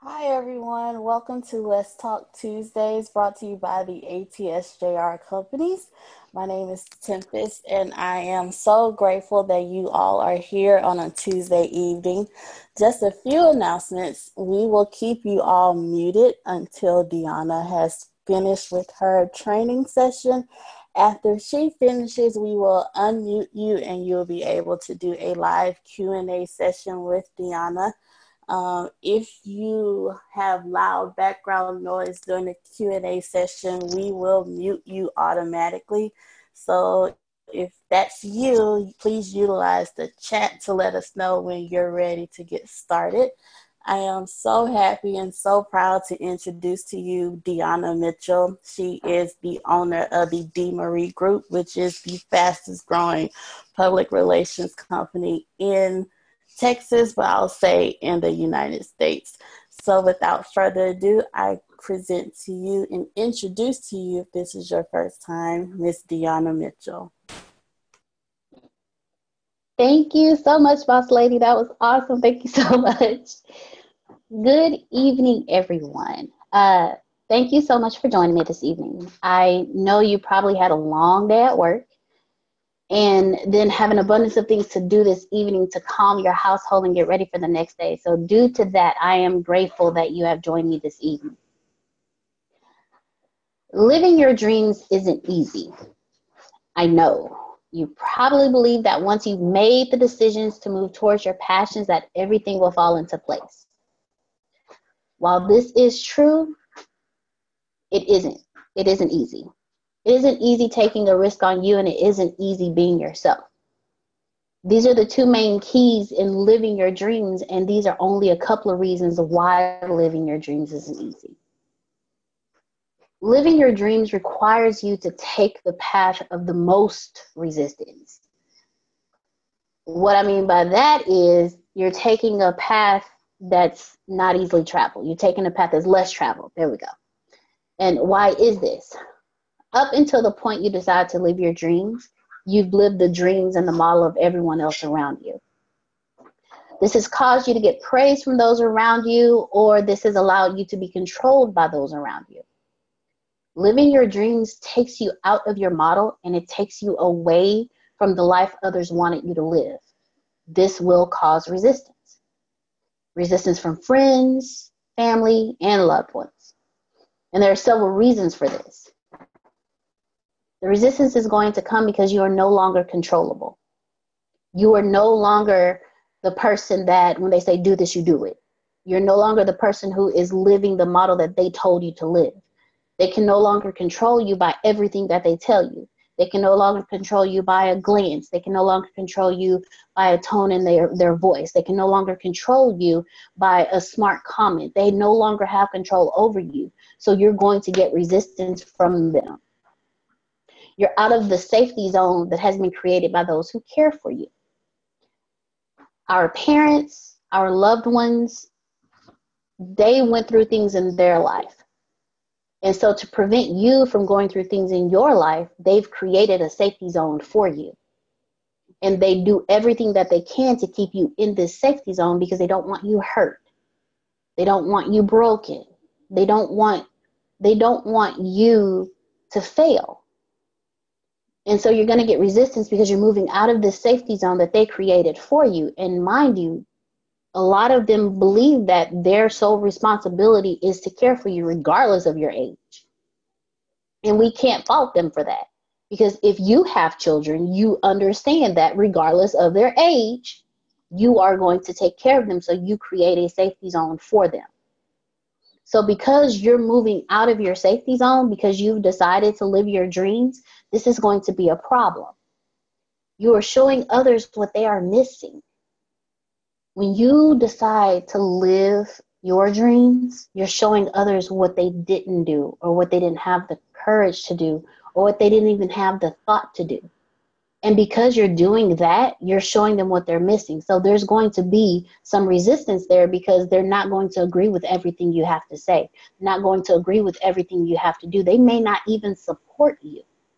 Hi everyone, welcome to Let's Talk Tuesdays brought to you by the ATSJR companies. My name is Tempest and I am so grateful that you all are here on a Tuesday evening. Just a few announcements. We will keep you all muted until Deanna has finished with her training session. After she finishes, we will unmute you and you'll be able to do a live Q&A session with Deanna. If you have loud background noise during the Q&A session, we will mute you automatically. So if that's you, please utilize the chat to let us know when you're ready to get started. I am so happy and so proud to introduce to you Deanna Mitchell. She is the owner of the D. Marie Group, which is the fastest growing public relations company in Texas, but I'll say in the United States. So without further ado, I present to you and introduce to you, if this is your first time, Miss Deanna Mitchell. Thank you so much, boss lady. That was awesome. Thank you so much. Good evening, everyone. Thank you so much for joining me this evening. I know you probably had a long day at work and then have an abundance of things to do this evening to calm your household and get ready for the next day. So due to that, I am grateful that you have joined me this evening. Living your dreams isn't easy. I know. You probably believe that once you've made the decisions to move towards your passions, that everything will fall into place. While this is true, it isn't. It isn't easy. It isn't easy taking a risk on you, and it isn't easy being yourself. These are the two main keys in living your dreams, and these are only a couple of reasons why living your dreams isn't easy. Living your dreams requires you to take the path of the most resistance. What I mean by that is you're taking a path that's not easily traveled. You're taking a path that's less traveled. There we go. And why is this? Up until the point you decide to live your dreams, you've lived the dreams and the model of everyone else around you. This has caused you to get praise from those around you, or this has allowed you to be controlled by those around you. Living your dreams takes you out of your model, and it takes you away from the life others wanted you to live. This will cause resistance. Resistance from friends, family, and loved ones. And there are several reasons for this. The resistance is going to come because you are no longer controllable. You are no longer the person that when they say do this, you do it. You're no longer the person who is living the model that they told you to live. They can no longer control you by everything that they tell you. They can no longer control you by a glance. They can no longer control you by a tone in their voice. They can no longer control you by a smart comment. They no longer have control over you. So you're going to get resistance from them. You're out of the safety zone that has been created by those who care for you. Our parents, our loved ones, they went through things in their life. And so to prevent you from going through things in your life, they've created a safety zone for you. And they do everything that they can to keep you in this safety zone because they don't want you hurt. They don't want you broken. They don't want you to fail. And so you're going to get resistance because you're moving out of this safety zone that they created for you. And mind you, a lot of them believe that their sole responsibility is to care for you regardless of your age. And we can't fault them for that. Because if you have children, you understand that regardless of their age, you are going to take care of them. So you create a safety zone for them. So because you're moving out of your safety zone, because you've decided to live your dreams, this is going to be a problem. You are showing others what they are missing. When you decide to live your dreams, you're showing others what they didn't do, or what they didn't have the courage to do, or what they didn't even have the thought to do. And because you're doing that, you're showing them what they're missing. So there's going to be some resistance there because they're not going to agree with everything you have to say. They're not going to agree with everything you have to do. They may not even support you.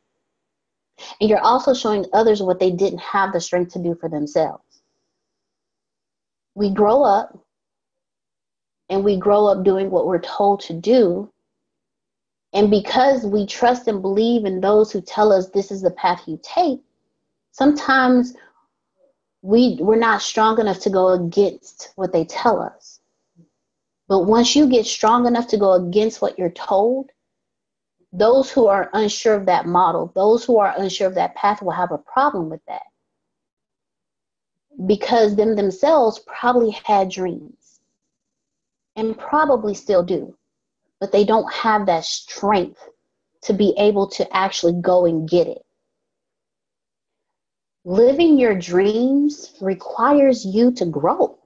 And you're also showing others what they didn't have the strength to do for themselves. We grow up and we grow up doing what we're told to do. And because we trust and believe in those who tell us this is the path you take, sometimes we're not strong enough to go against what they tell us. But once you get strong enough to go against what you're told, those who are unsure of that model, those who are unsure of that path will have a problem with that. Because them themselves probably had dreams and probably still do, but they don't have that strength to be able to actually go and get it. Living your dreams requires you to grow.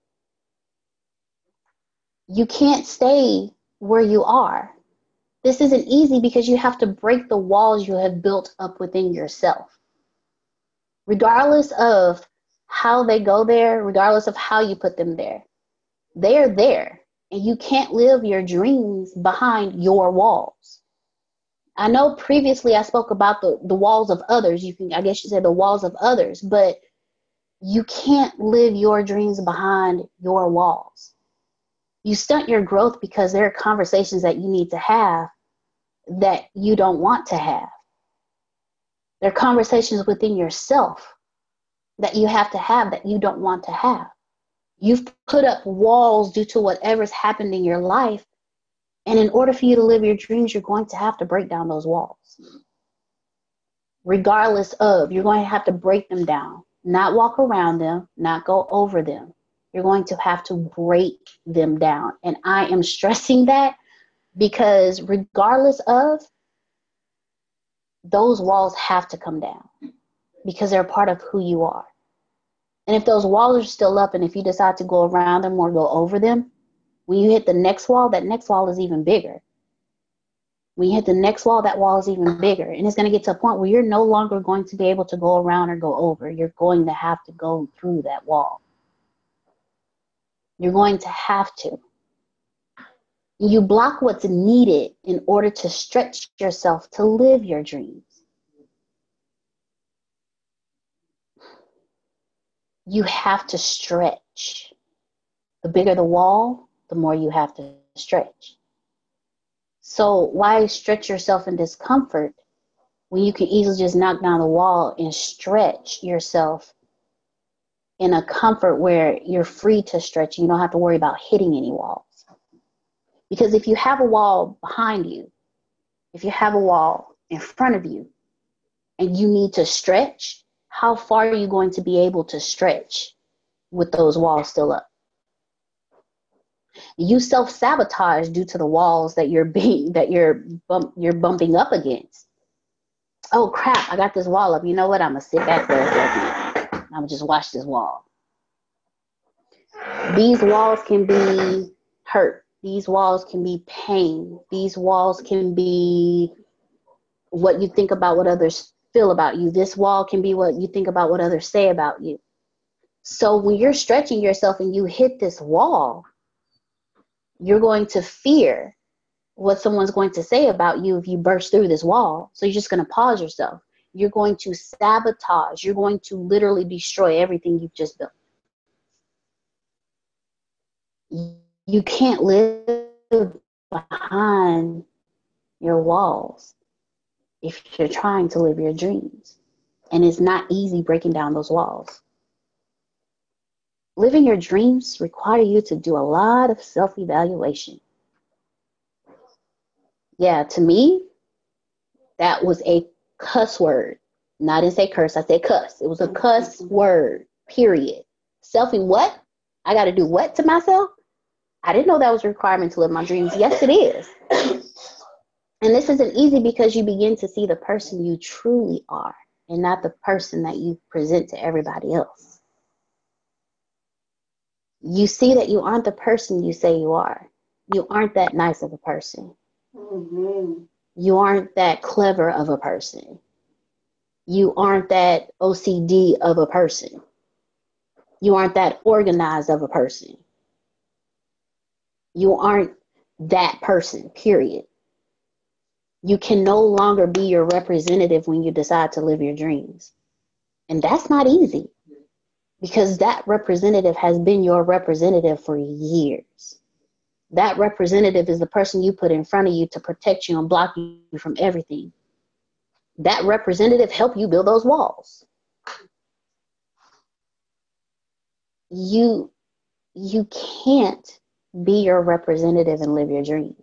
You can't stay where you are. This isn't easy because you have to break the walls you have built up within yourself. Regardless of how they go there, regardless of how you put them there, they're there. And you can't live your dreams behind your walls. I know previously I spoke about the walls of others. I guess you said the walls of others, but you can't live your dreams behind your walls. You stunt your growth because there are conversations that you need to have that you don't want to have. There are conversations within yourself that you have to have that you don't want to have. You've put up walls due to whatever's happened in your life. And in order for you to live your dreams, you're going to have to break down those walls. Regardless of, you're going to have to break them down, not walk around them, not go over them. You're going to have to break them down. And I am stressing that because regardless of, those walls have to come down because they're part of who you are. And if those walls are still up and if you decide to go around them or go over them, when you hit the next wall, that next wall is even bigger. When you hit the next wall, that wall is even bigger. And it's going to get to a point where you're no longer going to be able to go around or go over. You're going to have to go through that wall. You're going to have to. You block what's needed in order to stretch yourself to live your dreams. You have to stretch. The bigger the wall, the more you have to stretch. So why stretch yourself in discomfort when you can easily just knock down the wall and stretch yourself in a comfort where you're free to stretch? You don't have to worry about hitting any walls. Because if you have a wall behind you, if you have a wall in front of you, and you need to stretch, how far are you going to be able to stretch with those walls still up? You self-sabotage due to the walls that you're bumping up against. Oh crap, I got this wall up. You know what? I'm gonna sit back for a second. I'm gonna just watch this wall. These walls can be hurt. These walls can be pain. These walls can be what you think about what others feel about you. This wall can be what you think about what others say about you. So when you're stretching yourself and you hit this wall, you're going to fear what someone's going to say about you if you burst through this wall. So you're just going to pause yourself. You're going to sabotage. You're going to literally destroy everything you've just built. You can't live behind your walls if you're trying to live your dreams. And it's not easy breaking down those walls. Living your dreams require you to do a lot of self-evaluation. Yeah, to me, that was a cuss word. No, I didn't say curse, I said cuss. It was a cuss word, period. Selfie what? I got to do what to myself? I didn't know that was a requirement to live my dreams. Yes, it is. And this isn't easy because you begin to see the person you truly are and not the person that you present to everybody else. You see that you aren't the person you say you are. You aren't that nice of a person. Mm-hmm. You aren't that clever of a person. You aren't that OCD of a person. You aren't that organized of a person. You aren't that person, period. You can no longer be your representative when you decide to live your dreams. And that's not easy because that representative has been your representative for years. That representative is the person you put in front of you to protect you and block you from everything. That representative helped you build those walls. You can't be your representative and live your dreams.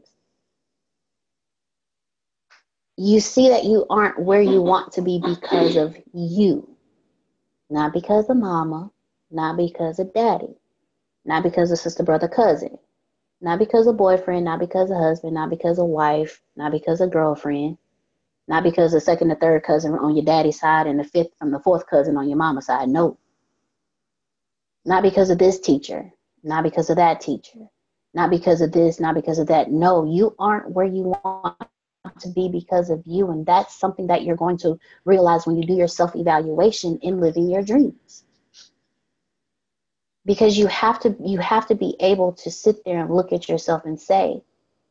You see that you aren't where you want to be because of you. Not because of mama, not because of daddy, not because of sister, brother, cousin, not because of boyfriend, not because of husband, not because of wife, not because of girlfriend, not because of second or third cousin on your daddy's side and the fifth from the fourth cousin on your mama's side. No. Not because of this teacher, not because of that teacher, not because of this, not because of that. No, you aren't where you want to be because of you. And that's something that you're going to realize when you do your self-evaluation in living your dreams. Because you have to be able to sit there and look at yourself and say,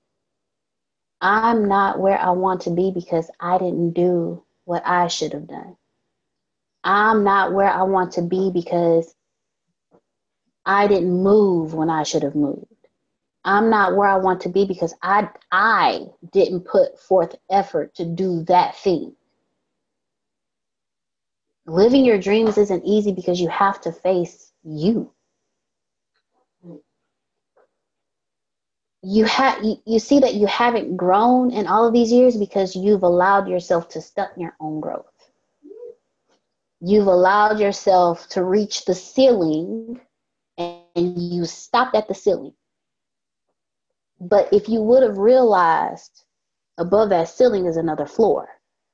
I'm not where I want to be because I didn't do what I should have done. I'm not where I want to be because I didn't move when I should have moved. I'm not where I want to be because I didn't put forth effort to do that thing. Living your dreams isn't easy because you have to face you. You see that you haven't grown in all of these years because you've allowed yourself to stunt your own growth. You've allowed yourself to reach the ceiling and you stopped at the ceiling. But if you would have realized above that ceiling is another floor,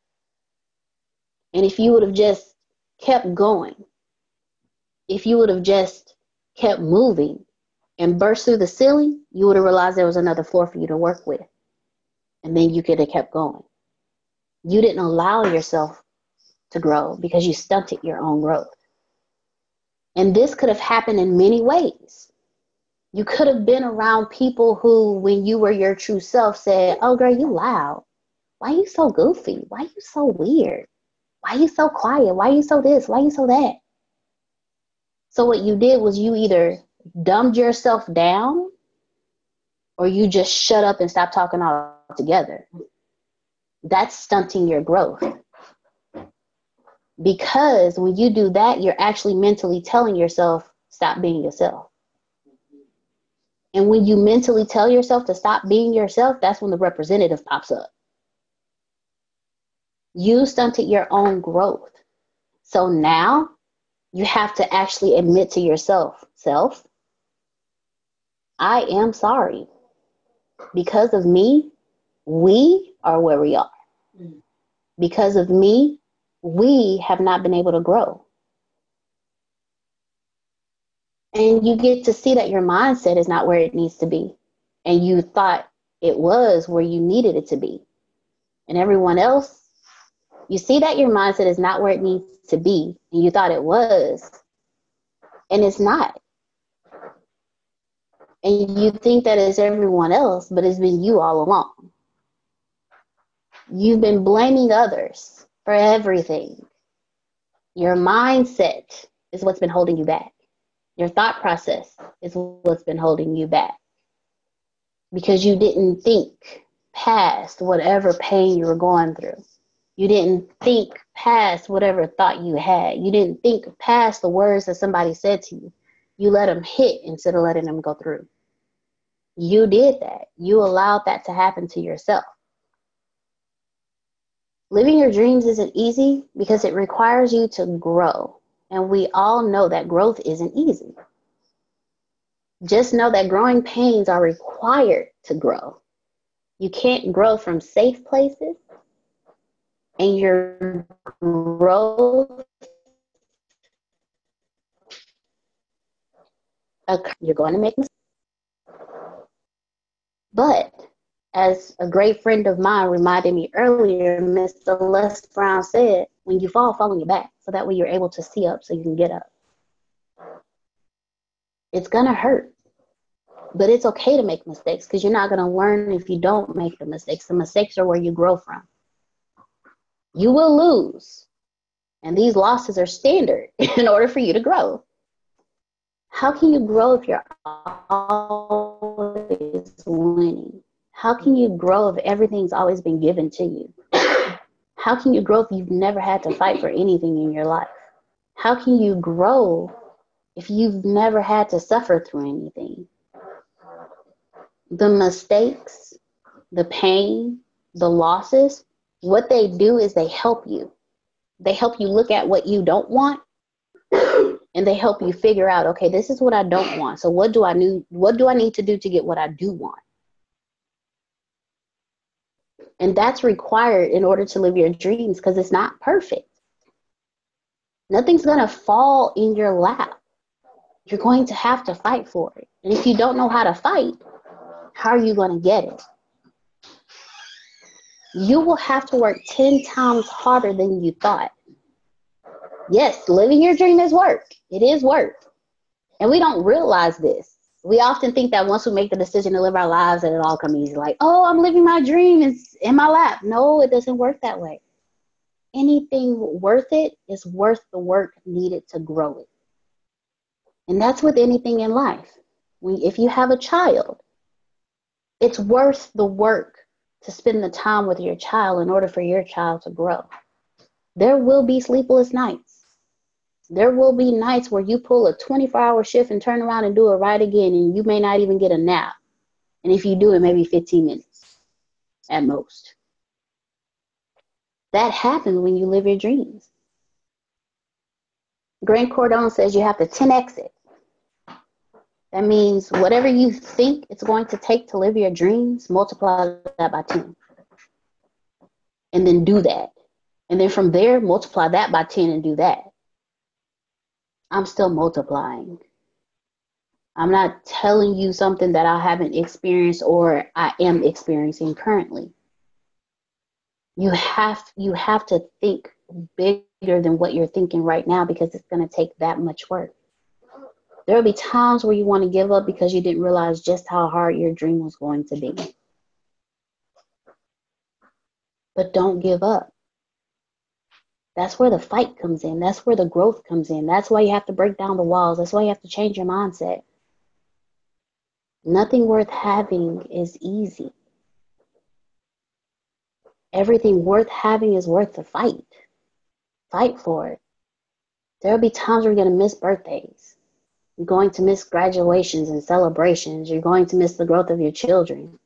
and if you would have just kept going, if you would have just kept moving and burst through the ceiling, you would have realized there was another floor for you to work with. And then you could have kept going. You didn't allow yourself to grow because you stunted your own growth. And this could have happened in many ways. You could have been around people who, when you were your true self, said, oh, girl, you loud. Why you so goofy? Why you so weird? Why you so quiet? Why you so this? Why you so that? So what you did was you either dumbed yourself down or you just shut up and stop talking altogether. That's stunting your growth. Because when you do that, you're actually mentally telling yourself, stop being yourself. And when you mentally tell yourself to stop being yourself, that's when the representative pops up. You stunted your own growth. So now you have to actually admit to yourself, I am sorry. Because of me, we are where we are. Because of me, we have not been able to grow. And you get to see that your mindset is not where it needs to be. And you thought it was where you needed it to be. And everyone else, you see that your mindset is not where it needs to be. And you thought it was. And it's not. And you think that it's everyone else, but it's been you all along. You've been blaming others for everything. Your mindset is what's been holding you back. Your thought process is what's been holding you back. Because you didn't think past whatever pain you were going through. You didn't think past whatever thought you had. You didn't think past the words that somebody said to you. You let them hit instead of letting them go through. You did that. You allowed that to happen to yourself. Living your dreams isn't easy because it requires you to grow. And we all know that growth isn't easy. Just know that growing pains are required to grow. You can't grow from safe places, and your growth, you're going to make mistakes. But as a great friend of mine reminded me earlier, Miss Celeste Brown said, when you fall on your back, so that way you're able to see up so you can get up. It's going to hurt. But it's okay to make mistakes because you're not going to learn if you don't make the mistakes. The mistakes are where you grow from. You will lose. And these losses are standard in order for you to grow. How can you grow if you're always winning? How can you grow if everything's always been given to you? How can you grow if you've never had to fight for anything in your life? How can you grow if you've never had to suffer through anything? The mistakes, the pain, the losses, what they do is they help you. They help you look at what you don't want, and they help you figure out, okay, this is what I don't want. So what do I need to do to get what I do want? And that's required in order to live your dreams, because it's not perfect. Nothing's going to fall in your lap. You're going to have to fight for it. And if you don't know how to fight, how are you going to get it? You will have to work 10 times harder than you thought. Yes, living your dream is work. It is work. And we don't realize this. We often think that once we make the decision to live our lives, that it all comes easy. Like, oh, I'm living my dream. It's in my lap. No, it doesn't work that way. Anything worth it is worth the work needed to grow it. And that's with anything in life. If you have a child, it's worth the work to spend the time with your child in order for your child to grow. There will be sleepless nights. There will be nights where you pull a 24-hour shift and turn around and do it right again, and you may not even get a nap. And if you do, it may be 15 minutes at most. That happens when you live your dreams. Grant Cardone says you have to 10x it. That means whatever you think it's going to take to live your dreams, multiply that by 10. And then do that. And then from there, multiply that by 10 and do that. I'm still multiplying. I'm not telling you something that I haven't experienced or I am experiencing currently. You have to think bigger than what you're thinking right now, because it's going to take that much work. There will be times where you want to give up because you didn't realize just how hard your dream was going to be. But don't give up. That's where the fight comes in. That's where the growth comes in. That's why you have to break down the walls. That's why you have to change your mindset. Nothing worth having is easy. Everything worth having is worth the fight. Fight for it. There will be times where you're going to miss birthdays. You're going to miss graduations and celebrations. You're going to miss the growth of your children.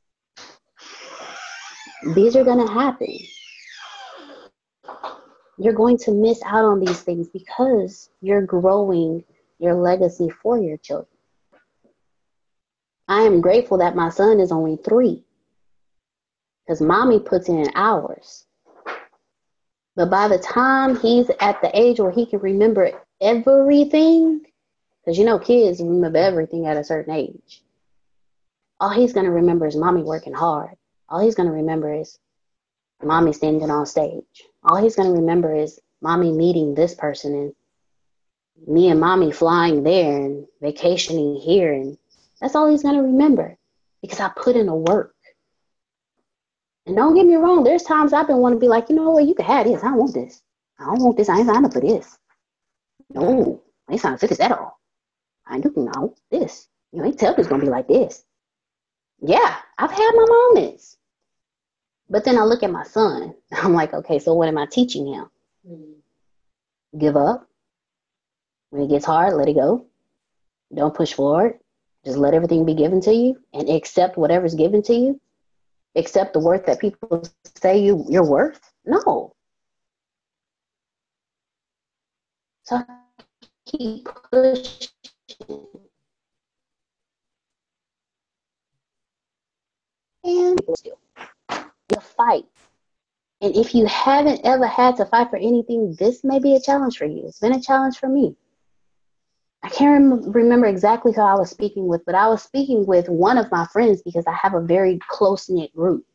These are going to happen. You're going to miss out on these things because you're growing your legacy for your children. I am grateful that my son is only 3, because mommy puts in hours. But by the time he's at the age where he can remember everything, because you know kids remember everything at a certain age, all he's going to remember is mommy working hard. All he's going to remember is mommy standing on stage. All he's going to remember is mommy meeting this person and me and mommy flying there and vacationing here. And that's all he's going to remember, because I put in the work. And don't get me wrong, there's times I've been wanting to be like, you know what, you can have this. I don't want this. I don't want this. I ain't signing up for this. No, I ain't signing up for this at all. I ain't doing no this. You ain't tell me it's going to be like this. Yeah, I've had my moments. But then I look at my son. I'm like, okay, so what am I teaching him? Give up. When it gets hard, let it go. Don't push forward. Just let everything be given to you and accept whatever's given to you. Accept the worth that people say you're worth. No. So I keep pushing. And still, you fight. And if you haven't ever had to fight for anything, this may be a challenge for you. It's been a challenge for me. I can't remember exactly who I was speaking with, but I was speaking with one of my friends because I have a very close-knit group.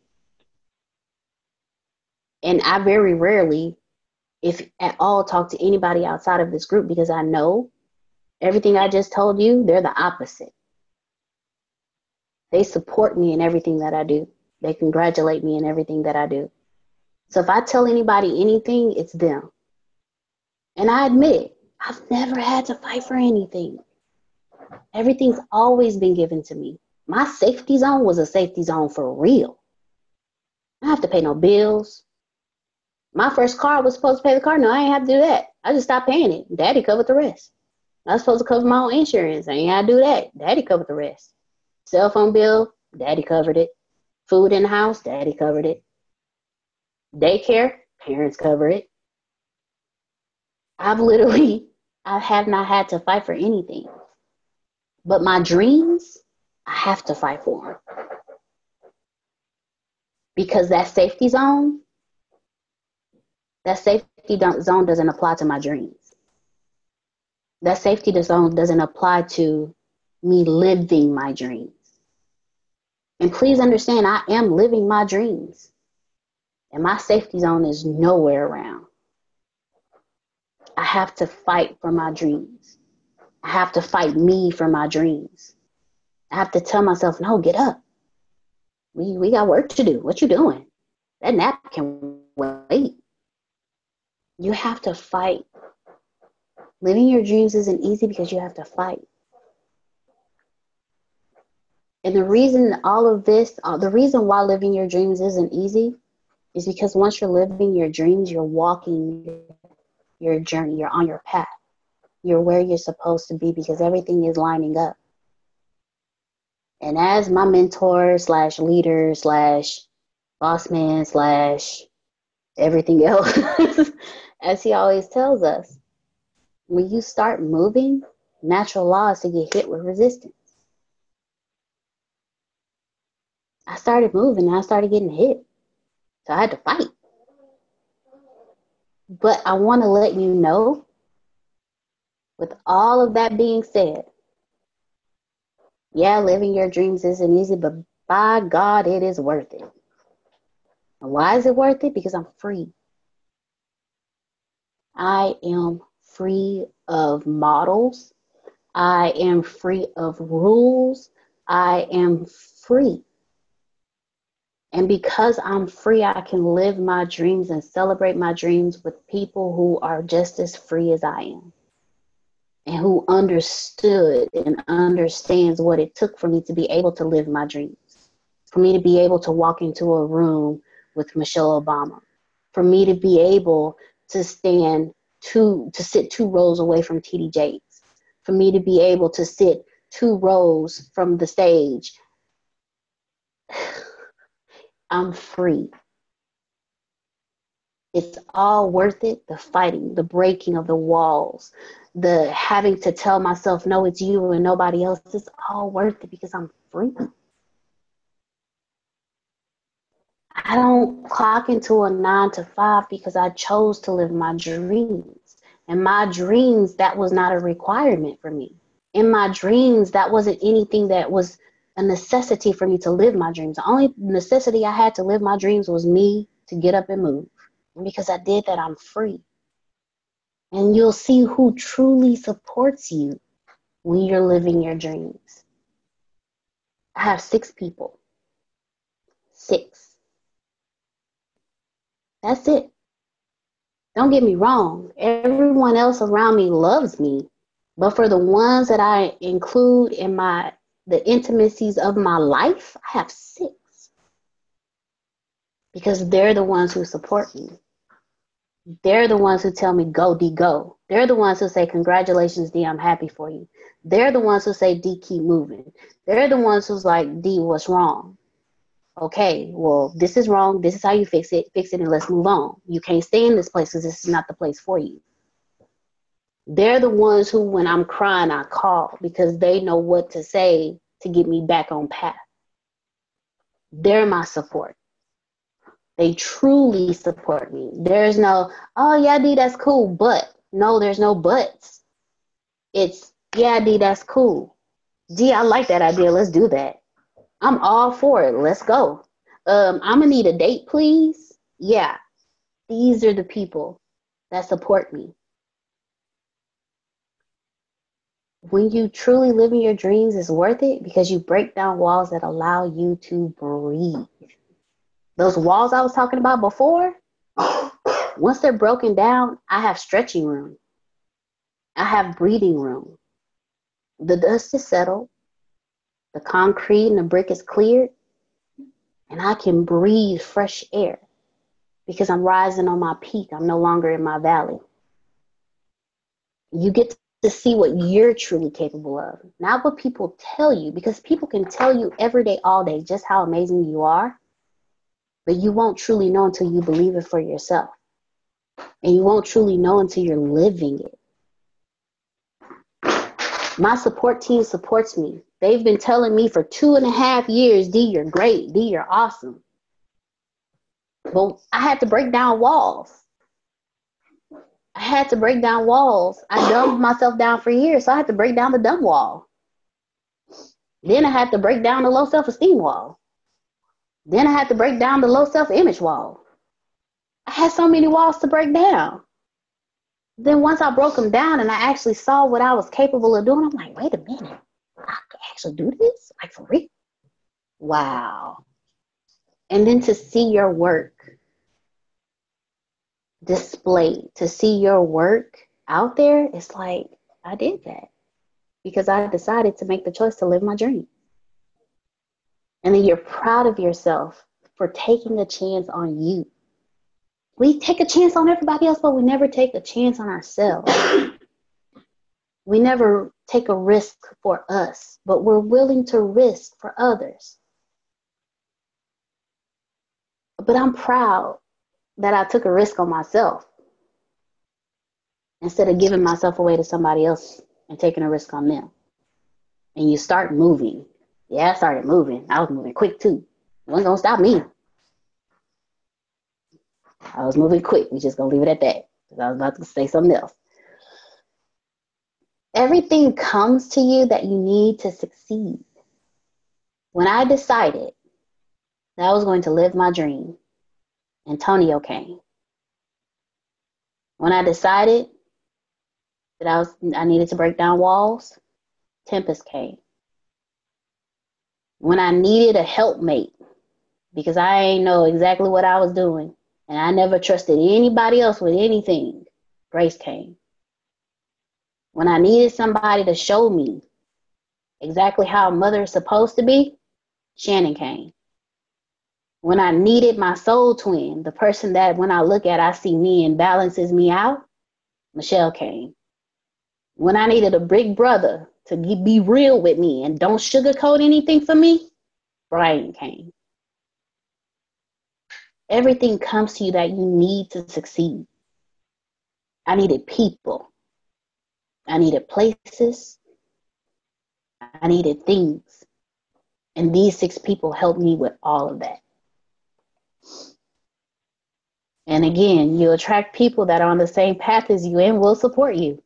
And I very rarely, if at all, talk to anybody outside of this group, because I know everything I just told you, they're the opposite. They support me in everything that I do. They congratulate me in everything that I do. So if I tell anybody anything, it's them. And I admit, I've never had to fight for anything. Everything's always been given to me. My safety zone was a safety zone for real. I don't have to pay no bills. My first car was supposed to pay the car. No, I ain't have to do that. I just stopped paying it. Daddy covered the rest. I was supposed to cover my own insurance. I ain't had to do that. Daddy covered the rest. Cell phone bill, daddy covered it. Food in the house, daddy covered it. Daycare, parents cover it. I have not had to fight for anything. But my dreams, I have to fight for them. Because that safety zone doesn't apply to my dreams. That safety zone doesn't apply to me living my dreams. And please understand, I am living my dreams. And my safety zone is nowhere around. I have to fight for my dreams. I have to fight me for my dreams. I have to tell myself, no, get up. We got work to do. What you doing? That nap can wait. You have to fight. Living your dreams isn't easy because you have to fight. And the reason the reason why living your dreams isn't easy is because once you're living your dreams, you're walking your journey. You're on your path. You're where you're supposed to be because everything is lining up. And as my mentor / leader / boss man / everything else, as he always tells us, when you start moving, natural law is to get hit with resistance. I started moving and I started getting hit. So I had to fight. But I want to let you know, with all of that being said, yeah, living your dreams isn't easy, but by God, it is worth it. And why is it worth it? Because I'm free. I am free of models. I am free of rules. I am free. And because I'm free, I can live my dreams and celebrate my dreams with people who are just as free as I am. And who understood and understands what it took for me to be able to live my dreams. For me to be able to walk into a room with Michelle Obama. For me to be able to sit 2 rows away from TD Jakes. For me to be able to sit 2 rows from the stage. I'm free. It's all worth it. The fighting, the breaking of the walls, the having to tell myself, no, it's you and nobody else. It's all worth it because I'm free. I don't clock into a 9 to 5 because I chose to live my dreams. And my dreams, that was not a requirement for me. In my dreams, that wasn't anything that was a necessity for me to live my dreams. The only necessity I had to live my dreams was me to get up and move. And because I did that, I'm free. And you'll see who truly supports you when you're living your dreams. I have 6 people. 6. That's it. Don't get me wrong. Everyone else around me loves me. But for the ones that I include in the intimacies of my life, I have 6. Because they're the ones who support me. They're the ones who tell me, go, D, go. They're the ones who say, congratulations, D, I'm happy for you. They're the ones who say, D, keep moving. They're the ones who's like, D, what's wrong? Okay, well, this is wrong. This is how you fix it, and let's move on. You can't stay in this place because this is not the place for you. They're the ones who, when I'm crying, I call because they know what to say to get me back on path. They're my support. They truly support me. There's no, oh, yeah, D, that's cool, but. No, there's no buts. It's, yeah, D, that's cool. D, I like that idea. Let's do that. I'm all for it. Let's go. I'm going to need a date, please. Yeah. These are the people that support me. When you truly live in your dreams, it's worth it because you break down walls that allow you to breathe. Those walls I was talking about before, once they're broken down, I have stretching room. I have breathing room. The dust is settled. The concrete and the brick is cleared, and I can breathe fresh air because I'm rising on my peak. I'm no longer in my valley. You get to see what you're truly capable of, not what people tell you, because people can tell you every day, all day, just how amazing you are, but you won't truly know until you believe it for yourself. And you won't truly know until you're living it. My support team supports me. They've been telling me for 2.5 years, D, you're great. D, you're awesome. But I had to break down walls. I dumbed myself down for years, so I had to break down the dumb wall. Then I had to break down the low self-esteem wall. Then I had to break down the low self-image wall. I had so many walls to break down. Then once I broke them down and I actually saw what I was capable of doing, I'm like, wait a minute, I could actually do this? Like, for real? Wow. And then to see your work displayed, to see your work out there, it's like, I did that because I decided to make the choice to live my dream. And then you're proud of yourself for taking a chance on you. We take a chance on everybody else, but we never take a chance on ourselves. We never take a risk for us, but we're willing to risk for others. But I'm proud that I took a risk on myself instead of giving myself away to somebody else and taking a risk on them. And you start moving. Yeah, I started moving. I was moving quick too. It wasn't gonna stop me. I was moving quick. We just gonna leave it at that. Because I was about to say something else. Everything comes to you that you need to succeed. When I decided that I was going to live my dream, Antonio came. When I decided that I needed to break down walls, Tempest came. When I needed a helpmate, because I ain't know exactly what I was doing, and I never trusted anybody else with anything, Grace came. When I needed somebody to show me exactly how a mother is supposed to be, Shannon came. When I needed my soul twin, the person that when I look at, I see me and balances me out, Michelle came. When I needed a big brother to be real with me and don't sugarcoat anything for me, Brian came. Everything comes to you that you need to succeed. I needed people. I needed places. I needed things. And these 6 people helped me with all of that. And again, you attract people that are on the same path as you and will support you.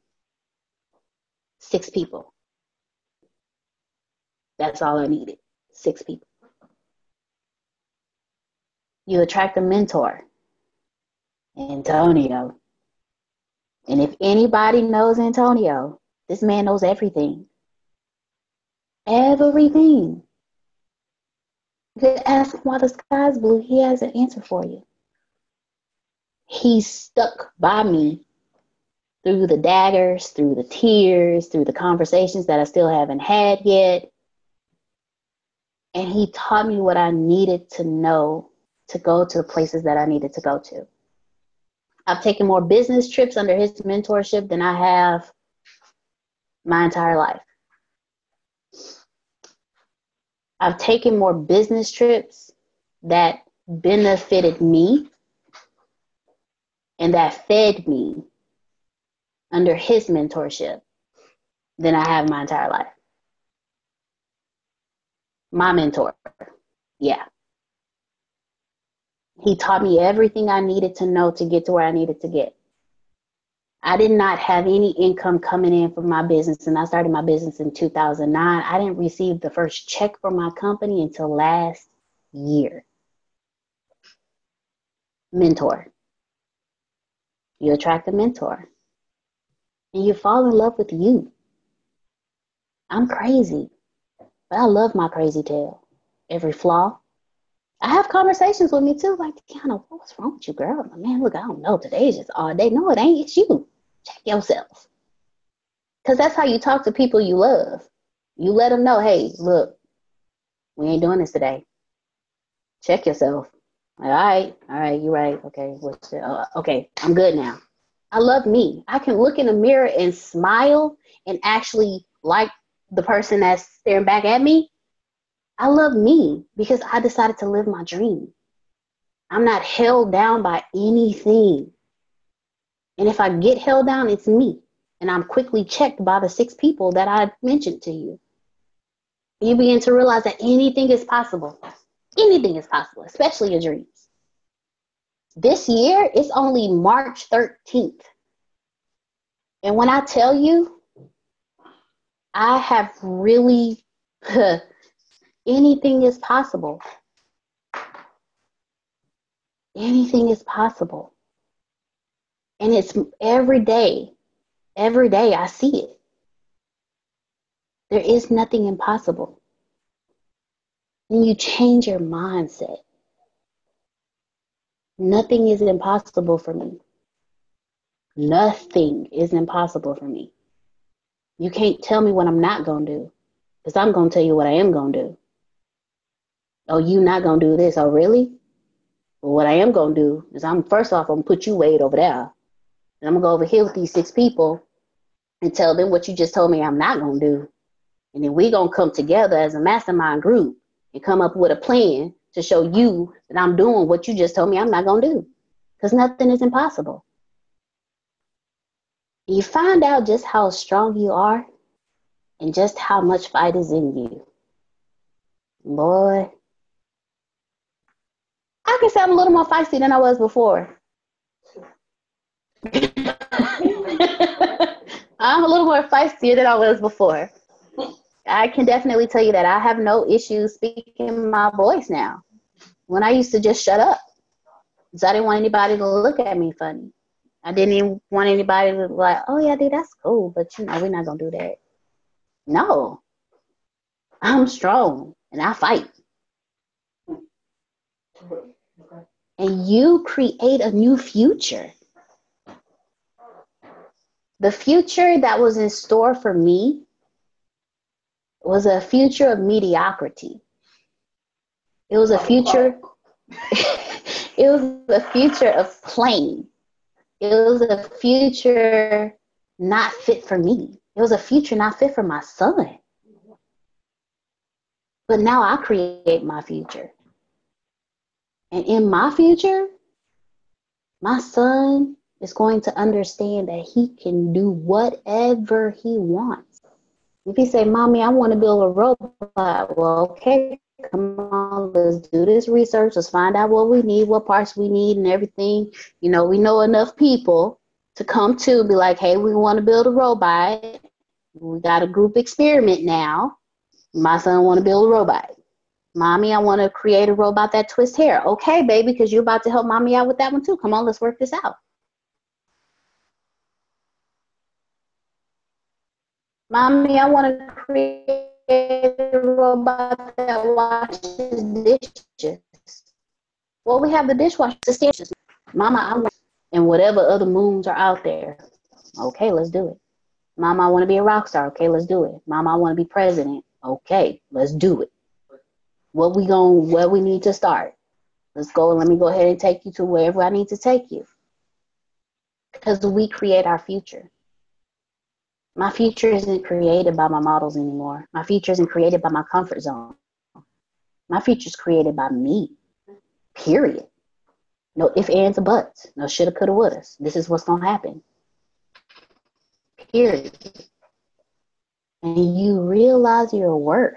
6 people. That's all I needed. 6 people. You attract a mentor. Antonio. And if anybody knows Antonio, this man knows everything. Everything. You could ask him why the sky's blue. He has an answer for you. He's stuck by me through the daggers, through the tears, through the conversations that I still haven't had yet. And he taught me what I needed to know to go to the places that I needed to go to. I've taken more business trips under his mentorship than I have my entire life. I've taken more business trips that benefited me and that fed me under his mentorship than I have my entire life. My mentor. Yeah. He taught me everything I needed to know to get to where I needed to get. I did not have any income coming in from my business, and I started my business in 2009. I didn't receive the first check from my company until last year. Mentor. You attract a mentor, and you fall in love with you. I'm crazy, but I love my crazy tail. Every flaw. I have conversations with me too, like, Tiana, what's wrong with you, girl? Man, look, I don't know. Today's just all day. No, it ain't. It's you. Check yourself. Because that's how you talk to people you love. You let them know, hey, look, We ain't doing this today. Check yourself. Like, all right, you're right. Okay, okay, I'm good now. I love me. I can look in the mirror and smile and actually like the person that's staring back at me. I love me because I decided to live my dream. I'm not held down by anything. And if I get held down, it's me. And I'm quickly checked by the 6 people that I mentioned to you. You begin to realize that anything is possible. Anything is possible, especially your dreams. This year, it's only March 13th. And when I tell you, I have really, anything is possible. Anything is possible. And it's every day I see it. There is nothing impossible. When you change your mindset, nothing is impossible for me. Nothing is impossible for me. You can't tell me what I'm not going to do, because I'm going to tell you what I am going to do. Oh, you not going to do this? Oh, really? Well, what I am going to do is first off, I'm going to put you way over there. And I'm going to go over here with these 6 people and tell them what you just told me I'm not going to do. And then we're going to come together as a mastermind group and come up with a plan to show you that I'm doing what you just told me I'm not going to do. Because nothing is impossible. You find out just how strong you are and just how much fight is in you. Boy, I can say I'm a little more feisty than I was before. I'm a little more feisty than I was before. I can definitely tell you that I have no issues speaking my voice now. When I used to just shut up, because I didn't want anybody to look at me funny. I didn't even want anybody to be like, oh yeah, dude, that's cool, but we're not gonna do that. No, I'm strong and I fight. And you create a new future. The future that was in store for me was a future of mediocrity. It was a future. It was a future of plain. It was a future not fit for me. It was a future not fit for my son. But now I create my future. And in my future, my son is going to understand that he can do whatever he wants. If he say, Mommy, I want to build a robot, well, okay, come on, let's do this research. Let's find out what we need, what parts we need and everything. We know enough people to come to and be like, hey, we want to build a robot. We got a group experiment now. My son want to build a robot. Mommy, I want to create a robot that twists hair. Okay, baby, because you're about to help Mommy out with that one too. Come on, let's work this out. Mommy, I want to create a robot that washes dishes. Well, we have the dishwasher dishes. Mama, I want, and whatever other moons are out there. Okay, let's do it. Mama, I want to be a rock star. Okay, let's do it. Mama, I want to be president. Okay, let's do it. Where we need to start. Let's go and let me go ahead and take you to wherever I need to take you. Because we create our future. My future isn't created by my models anymore. My future isn't created by my comfort zone. My future is created by me. Period. No ifs, ands, or buts. No shoulda, coulda, wouldas. This is what's going to happen. Period. And you realize your worth.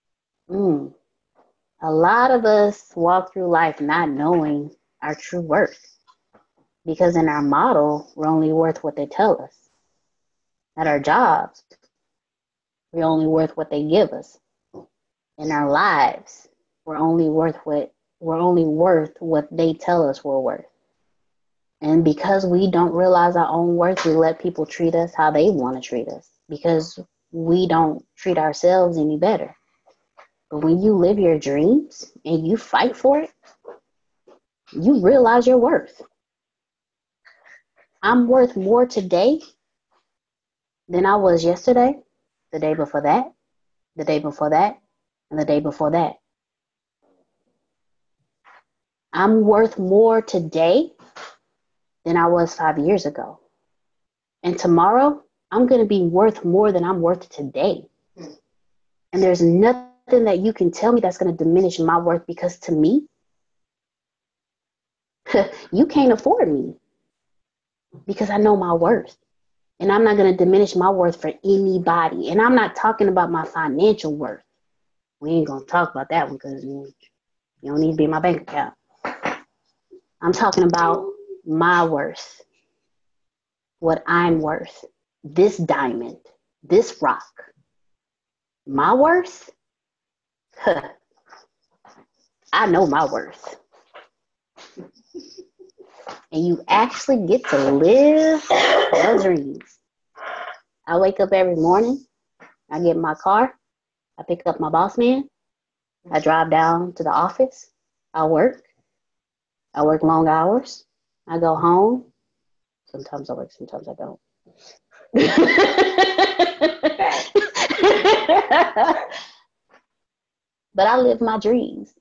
A lot of us walk through life not knowing our true worth. Because in our model, we're only worth what they tell us. At our jobs, we're only worth what they give us. In our lives, we're only worth what they tell us we're worth. And because we don't realize our own worth, we let people treat us how they want to treat us. Because we don't treat ourselves any better. But when you live your dreams and you fight for it, you realize your worth. I'm worth more today than I was yesterday, the day before that, the day before that, and the day before that. I'm worth more today than I was 5 years ago. And tomorrow, I'm going to be worth more than I'm worth today. And there's nothing that you can tell me that's going to diminish my worth, because to me, you can't afford me, because I know my worth. And I'm not going to diminish my worth for anybody. And I'm not talking about my financial worth. We ain't going to talk about that one, because you don't need to be in my bank account. I'm talking about my worth, what I'm worth. This diamond, this rock, my worth, I know my worth. And you actually get to live your dreams. I wake up every morning, I get in my car, I pick up my boss man, I drive down to the office, I work long hours, I go home. Sometimes I work, sometimes I don't. But I live my dreams.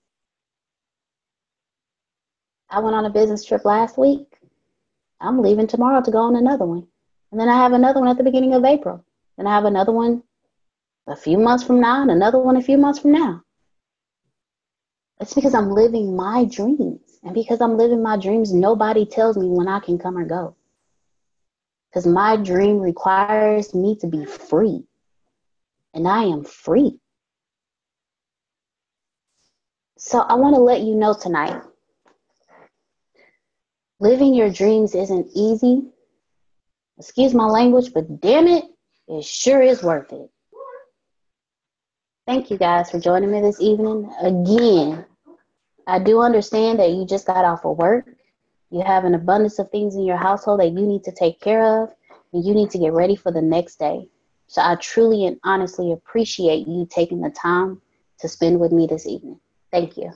I went on a business trip last week. I'm leaving tomorrow to go on another one. And then I have another one at the beginning of April. Then I have another one a few months from now and another one a few months from now. It's because I'm living my dreams. And because I'm living my dreams, nobody tells me when I can come or go. Because my dream requires me to be free. And I am free. So I want to let you know tonight, living your dreams isn't easy. Excuse my language, but damn it, it sure is worth it. Thank you guys for joining me this evening. Again, I do understand that you just got off of work. You have an abundance of things in your household that you need to take care of, and you need to get ready for the next day. So I truly and honestly appreciate you taking the time to spend with me this evening. Thank you.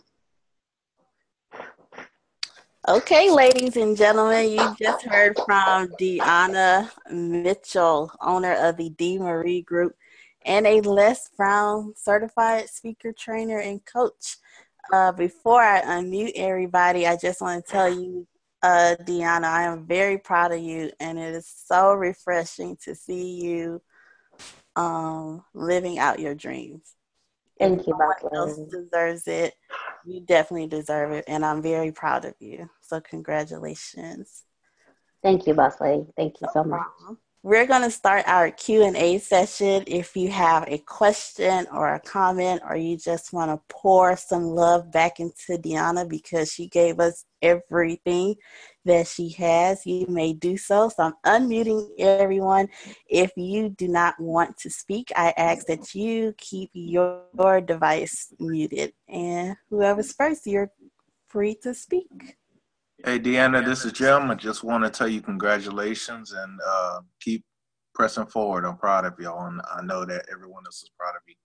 Okay, ladies and gentlemen, you just heard from Deanna Mitchell, owner of the D. Marie Group, and a Les Brown certified speaker, trainer, and coach. Before I unmute everybody, I just want to tell you, Deanna, I am very proud of you, and it is so refreshing to see you living out your dreams. Thank you, No one Boss else Lady. deserves it, you definitely deserve it, and I'm very proud of you. So congratulations. Thank you, Boss Lady. Thank you so much. We're going to start our Q&A session. If you have a question or a comment, or you just want to pour some love back into Deanna because she gave us everything that she has, you may do so. So I'm unmuting everyone. If you do not want to speak, I ask that you keep your device muted. And whoever's first, you're free to speak. Hey, Deanna, this is Jim. I just want to tell you congratulations and keep pressing forward. I'm proud of y'all, and I know that everyone else is proud of you.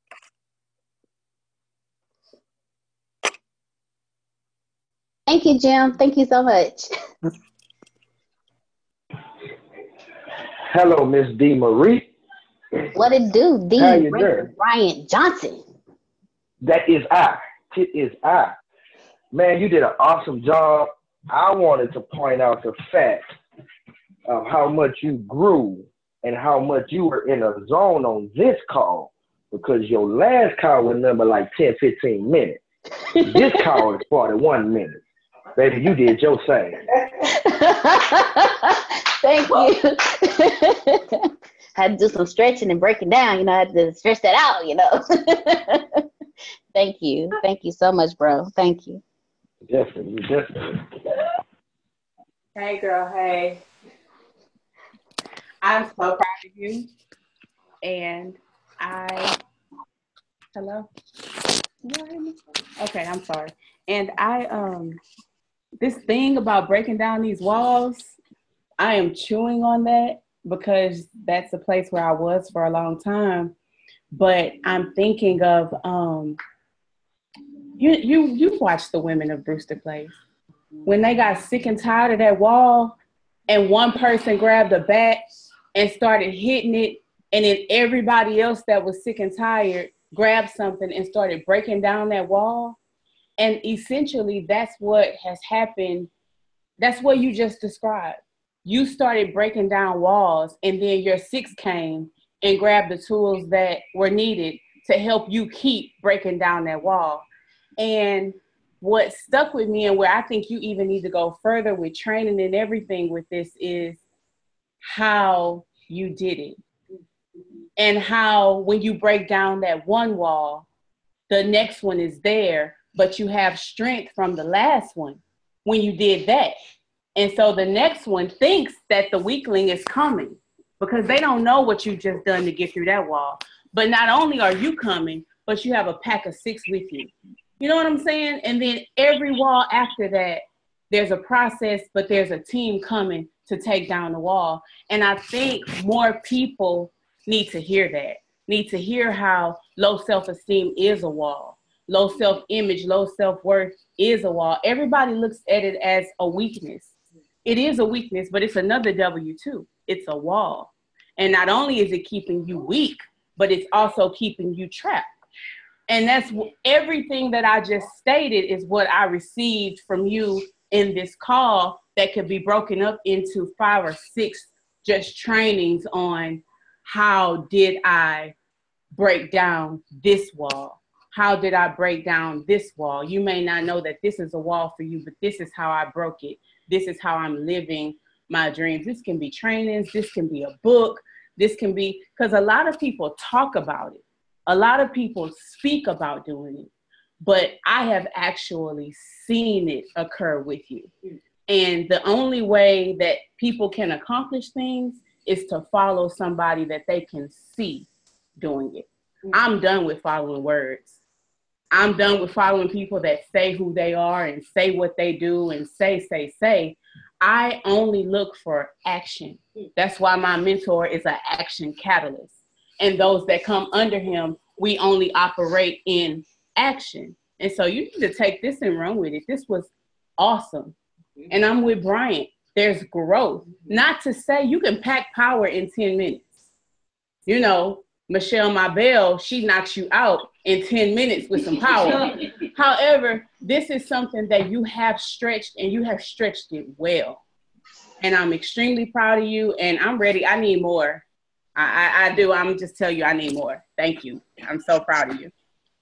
Thank you, Jim. Thank you so much. Hello, Miss D. Marie. What it do, D. How you Raymond doing? Bryant Johnson. That is I. It is I. Man, you did an awesome job. I wanted to point out the fact of how much you grew and how much you were in a zone on this call, because your last call was number like 10, 15 minutes. This call is 41 minutes. Baby, you did your thing. Thank you. Had to do some stretching and breaking down, I had to stretch that out, Thank you. Thank you so much, bro. Thank you. Definitely. Hey, girl. Hey. I'm so proud of you. And hello? You hear me? Okay, I'm sorry. And this thing about breaking down these walls, I am chewing on that because that's a place where I was for a long time. But I'm thinking of, you watched the women of Brewster Place. When they got sick and tired of that wall and one person grabbed a bat and started hitting it, and then everybody else that was sick and tired grabbed something and started breaking down that wall, And essentially, that's what has happened. That's what you just described. You started breaking down walls, and then your six came and grabbed the tools that were needed to help you keep breaking down that wall. And what stuck with me, and where I think you even need to go further with training and everything with this, is how you did it. And how when you break down that one wall, the next one is there, but you have strength from the last one when you did that. And so the next one thinks that the weakling is coming because they don't know what you just done to get through that wall. But not only are you coming, but you have a pack of six with you. You know what I'm saying? And then every wall after that, there's a process, but there's a team coming to take down the wall. And I think more people need to hear that, need to hear how low self-esteem is a wall. Low self-image, low self-worth is a wall. Everybody looks at it as a weakness. It is a weakness, but it's another W too. It's a wall. And not only is it keeping you weak, but it's also keeping you trapped. And that's everything that I just stated is what I received from you in this call that could be broken up into 5 or 6 just trainings on how did I break down this wall? How did I break down this wall? You may not know that this is a wall for you, but this is how I broke it. This is how I'm living my dreams. This can be trainings. This can be a book. This can be, because a lot of people talk about it. A lot of people speak about doing it, but I have actually seen it occur with you. And the only way that people can accomplish things is to follow somebody that they can see doing it. I'm done with following words. I'm done with following people that say who they are and say what they do and say. I only look for action. That's why my mentor is an action catalyst. And those that come under him, we only operate in action. And so you need to take this and run with it. This was awesome. And I'm with Bryant. There's growth. Not to say you can pack power in 10 minutes. You know, Michelle Mabel, she knocks you out in 10 minutes with some power. However, this is something that you have stretched, and you have stretched it well. And I'm extremely proud of you, and I'm ready. I need more. I do. I'm just tell you I need more. Thank you. I'm so proud of you.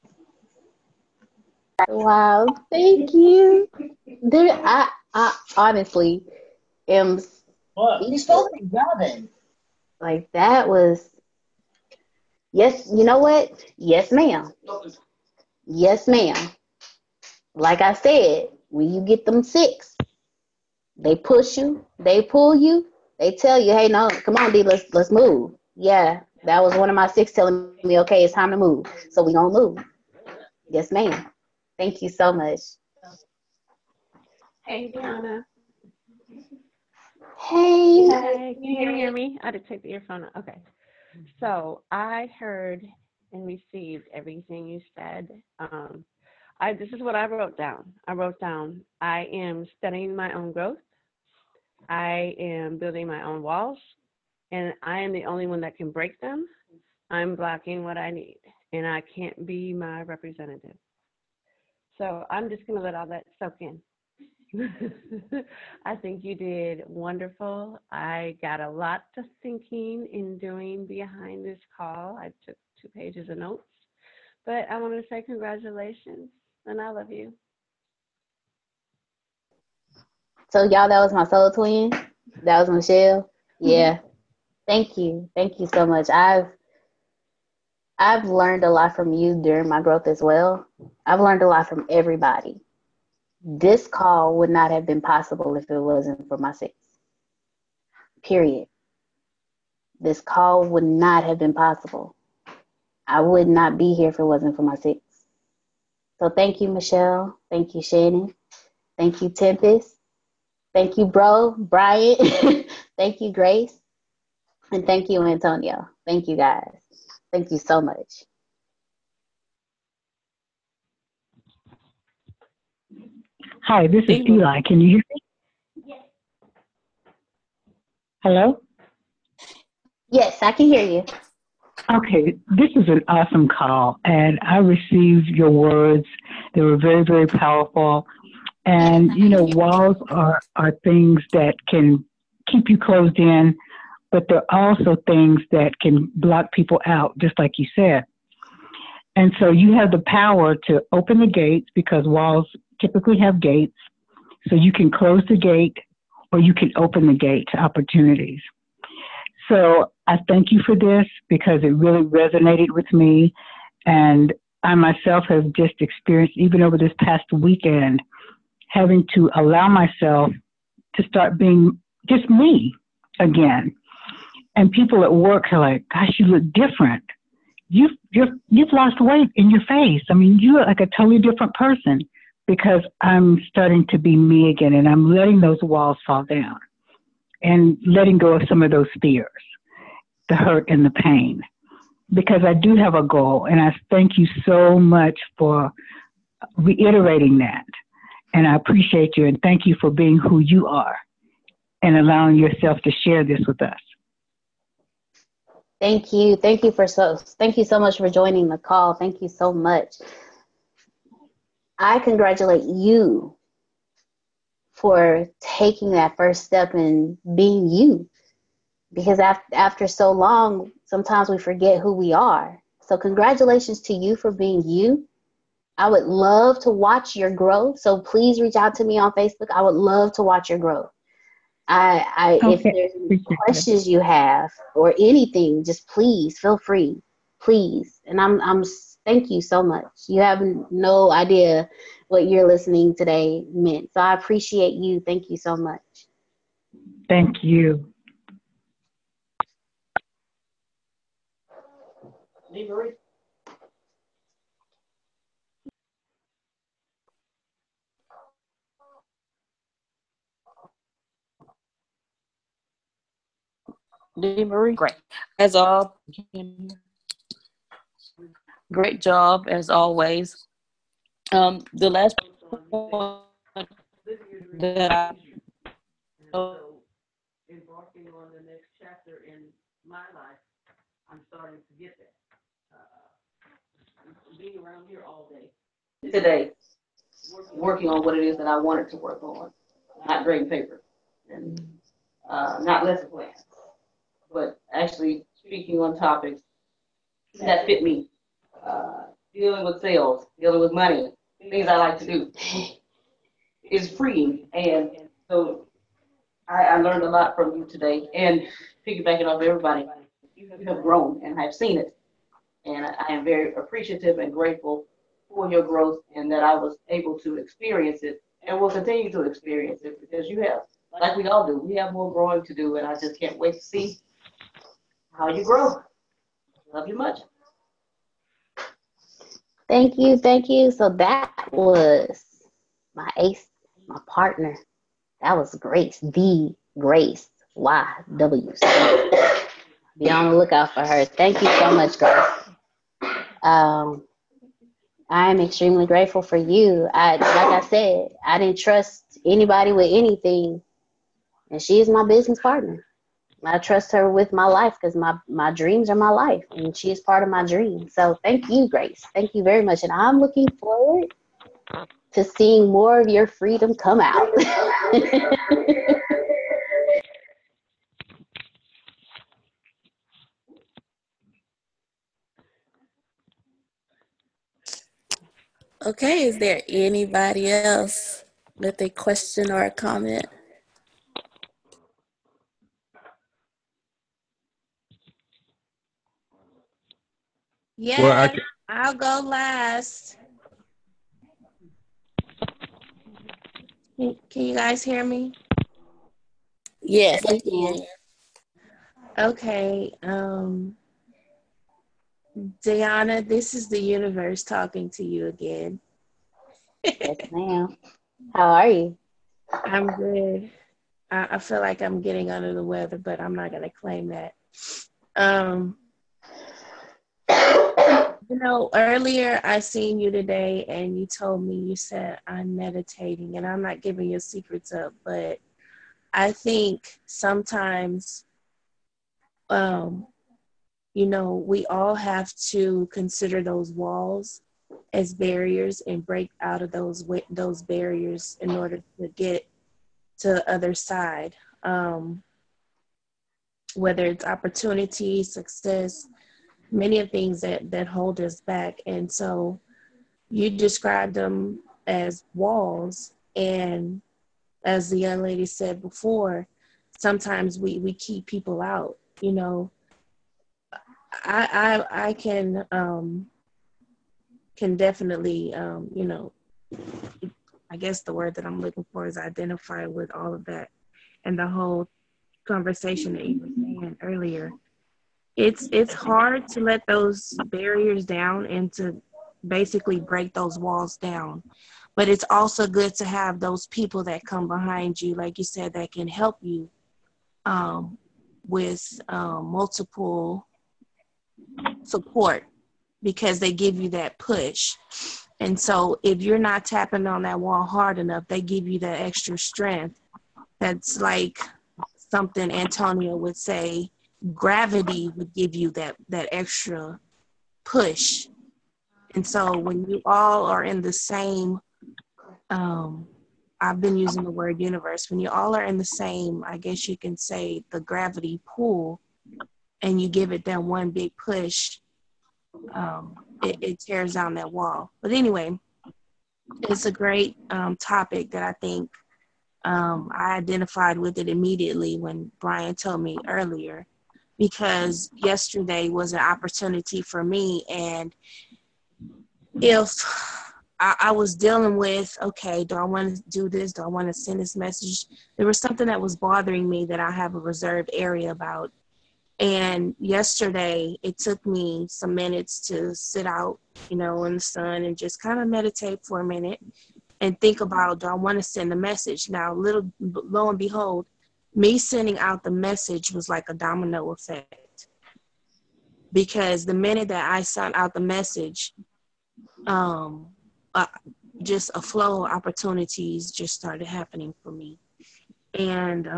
Wow, thank you. I honestly am You stole my Robin. like that was yes, you know what? Yes, ma'am. Yes, ma'am. Like I said, when you get them 6, they push you, they pull you, they tell you, hey, no, come on, D, let's move. Yeah, that was one of my 6 telling me, okay, it's time to move. So we gonna move. Yes, ma'am. Thank you so much. Hey, Deanna. Hey. Hey, can you hear me? I had to take the earphone out. Okay. So I heard and received everything you said. This is what I wrote down. I wrote down, I am studying my own growth. I am building my own walls, and I am the only one that can break them. I'm blocking what I need, and I can't be my representative. So I'm just going to let all that soak in. I think you did wonderful. I got a lot of thinking in doing behind this call. I took 2 pages of notes, but I want to say congratulations, and I love you. So y'all, that was my soul twin. That was Michelle. Yeah. Thank you. Thank you so much. I've learned a lot from you during my growth as well. I've learned a lot from everybody. This call would not have been possible if it wasn't for my 6. Period. This call would not have been possible. I would not be here if it wasn't for my 6. So thank you, Michelle. Thank you, Shannon. Thank you, Tempest. Thank you, Brian. Thank you, Grace. And thank you, Antonio. Thank you, guys. Thank you so much. Hi, this is Eli. Can you hear me? Yes. Hello? Yes, I can hear you. Okay, this is an awesome call, and I received your words. They were very, very powerful. And, walls are things that can keep you closed in, but they're also things that can block people out, just like you said. And so you have the power to open the gates because walls typically have gates. So you can close the gate or you can open the gate to opportunities. So I thank you for this because it really resonated with me. And I myself have just experienced, even over this past weekend, having to allow myself to start being just me again. And people at work are like, gosh, you look different. You've lost weight in your face. I mean, you look like a totally different person because I'm starting to be me again and I'm letting those walls fall down and letting go of some of those fears, the hurt and the pain, because I do have a goal. And I thank you so much for reiterating that. And I appreciate you and thank you for being who you are and allowing yourself to share this with us. Thank you. Thank you so much for joining the call. Thank you so much. I congratulate you for taking that first step in being you, because after so long, sometimes we forget who we are. So congratulations to you for being you. I would love to watch your growth. So please reach out to me on Facebook. I would love to watch your growth. If there's any questions you have or anything, just please feel free, please. And I'm thank you so much. You have no idea what you're listening today meant. So I appreciate you. Thank you so much. Thank you. DeMarie, great. As all, great job as always. The last point that I Embarking on the next chapter in my life, I'm starting to get that. Being around here all day. Today, working on what it is that I wanted to work on, not grading paper, and not lesson plans, but actually speaking on topics that fit me. Dealing with sales, dealing with money, things I like to do is freeing. And so I learned a lot from you today. And piggybacking off everybody, you have grown, and I've seen it. And I am very appreciative and grateful for your growth and that I was able to experience it and will continue to experience it because you have, like we all do, we have more growing to do. And I just can't wait to see how you grow. Love you much. Thank you. Thank you. So that was my ace, my partner. That was Grace, the Grace YW. Be on the lookout for her. Thank you so much, Grace. I'm extremely grateful for you. Like I said, I didn't trust anybody with anything, and she is my business partner. I trust her with my life because my dreams are my life, and she is part of my dream. So thank you, Grace. Thank you very much, and I'm looking forward to seeing more of your freedom come out. Okay, is there anybody else with a question or a comment? Yeah, well, I'll go last. Can you guys hear me? Yes, I can. Okay. Diana, this is the universe talking to you again. Yes, ma'am. How are you? I'm good. I feel like I'm getting under the weather, but I'm not going to claim that. Earlier I seen you today and you told me, you said, I'm meditating, and I'm not giving your secrets up, but I think sometimes, we all have to consider those walls as barriers and break out of those barriers in order to get to the other side. Whether it's opportunity, success, many of things that hold us back. And so you described them as walls. And as the young lady said before, sometimes we keep people out. I can definitely, I guess the word that I'm looking for is identify with all of that and the whole conversation that you were saying earlier. It's hard to let those barriers down and to basically break those walls down. But it's also good to have those people that come behind you, like you said, that can help you with multiple support, because they give you that push. And so if you're not tapping on that wall hard enough, they give you that extra strength. That's like something Antonio would say, gravity would give you that extra push. And so when you all are in the same, I've been using the word universe, when you all are in the same, I guess you can say, the gravity pull, and you give it that one big push, it tears down that wall. But anyway, it's a great topic that I think I identified with it immediately when Brian told me earlier, because yesterday was an opportunity for me. And if I was dealing with, okay, do I want to do this? Do I want to send this message? There was something that was bothering me that I have a reserved area about. And yesterday, it took me some minutes to sit out, in the sun and just kind of meditate for a minute and think about, do I want to send a message? Now, lo and behold, me sending out the message was like a domino effect. Because the minute that I sent out the message, just a flow of opportunities just started happening for me. And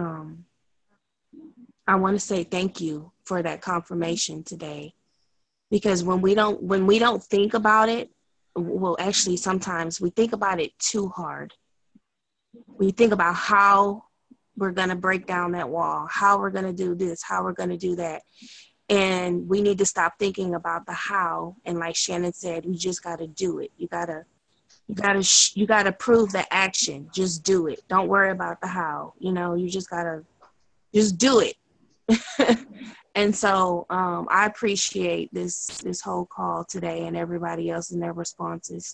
I want to say thank you for that confirmation today, because when we don't think about it, well, actually sometimes we think about it too hard. We think about how we're going to break down that wall, how we're going to do this, how we're going to do that. And we need to stop thinking about the how. And like Shannon said, we just got to do it. You got to prove the action. Just do it. Don't worry about the how. You just got to just do it. And so I appreciate this whole call today and everybody else and their responses.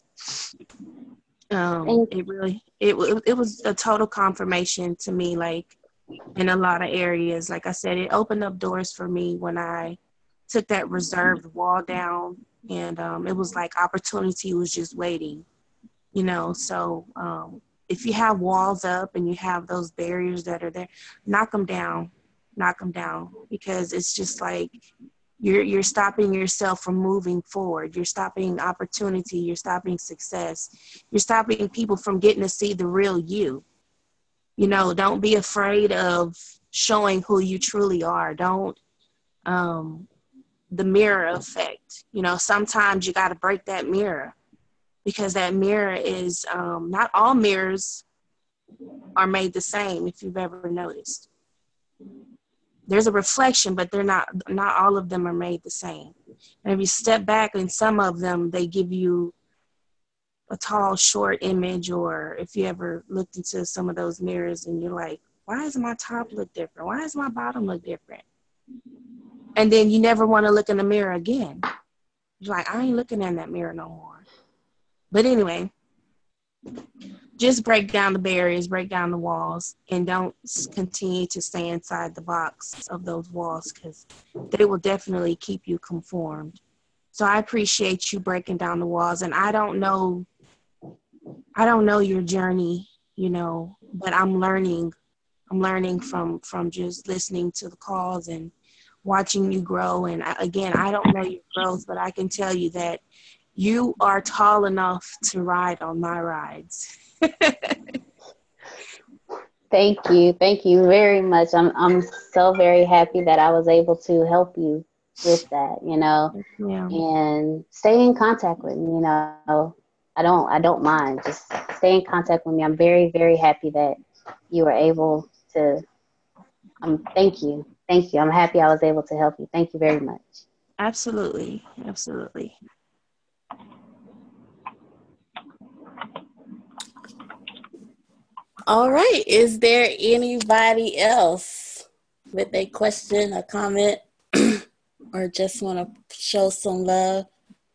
It was a total confirmation to me, like in a lot of areas. Like I said, it opened up doors for me when I took that reserved wall down, and it was like opportunity was just waiting, So if you have walls up and you have those barriers that are there, knock them down, because it's just like you're stopping yourself from moving forward. You're stopping opportunity. You're stopping success. You're stopping people from getting to see the real you. Don't be afraid of showing who you truly are. Don't, the mirror effect. Sometimes you got to break that mirror, because that mirror is, not all mirrors are made the same, if you've ever noticed. There's a reflection, but they're not all of them are made the same. And if you step back, in some of them, they give you a tall, short image. Or if you ever looked into some of those mirrors and you're like, why does my top look different? Why does my bottom look different? And then you never want to look in the mirror again. You're like, I ain't looking in that mirror no more. But anyway, just break down the barriers, break down the walls, and don't continue to stay inside the box of those walls, because they will definitely keep you conformed. So I appreciate you breaking down the walls. And I don't know your journey, but I'm learning from just listening to the calls and watching you grow. And I don't know your growth, but I can tell you that you are tall enough to ride on my rides. Thank you very much. I'm so very happy that I was able to help you with that, you know, Yeah. and stay in contact with me, you know. I don't mind. Just stay in contact with me. I'm very, very happy that you were able to thank you. Thank you. I'm happy I was able to help you. Thank you very much. Absolutely. Absolutely. All right. Is there anybody else with a question, a comment, or just want to show some love?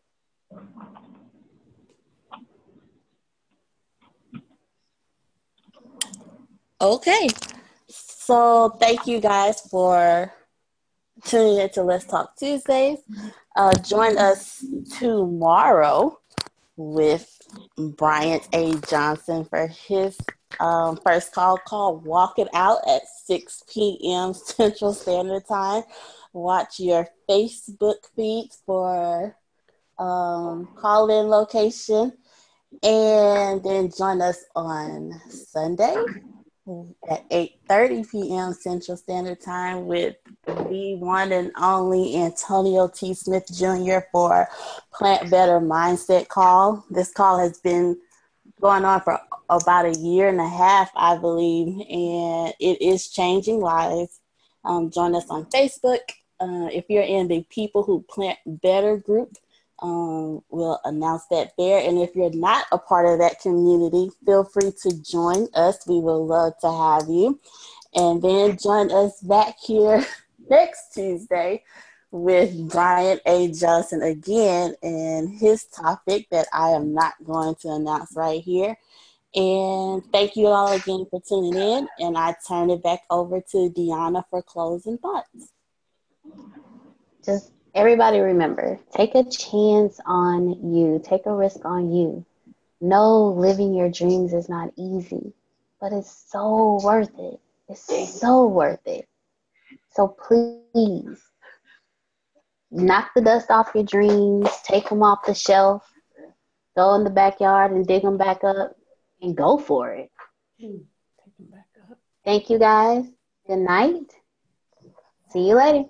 Okay. So thank you guys for tuning in to Let's Talk Tuesdays. Join us tomorrow with Bryant A. Johnson for his first call called Walk It Out at 6 p.m. Central Standard Time. Watch your Facebook feeds for call-in location. And then join us on Sunday at 8:30 p.m. Central Standard Time with the one and only Antonio T. Smith Jr. for Plant Better Mindset Call. This call has been going on for about a year and a half, I believe, and it is changing lives. Join us on Facebook. If you're in the People Who Plant Better group, we'll announce that there. And if you're not a part of that community, feel free to join us. We would love to have you. And then join us back here next Tuesday with Brian A. Johnson again and his topic that I am not going to announce right here. And thank you all again for tuning in. And I turn it back over to Deanna for closing thoughts. Just everybody remember, take a chance on you. Take a risk on you. No, living your dreams is not easy, but it's so worth it. It's so worth it. So please, knock the dust off your dreams. Take them off the shelf. Go in the backyard and dig them back up and go for it. Take them back up. Thank you guys. Good night. See you later.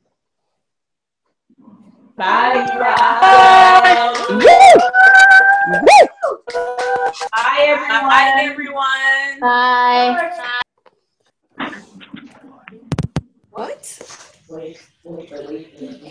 Bye, you guys. Bye, everyone. Bye, everyone. Bye. What? Wait.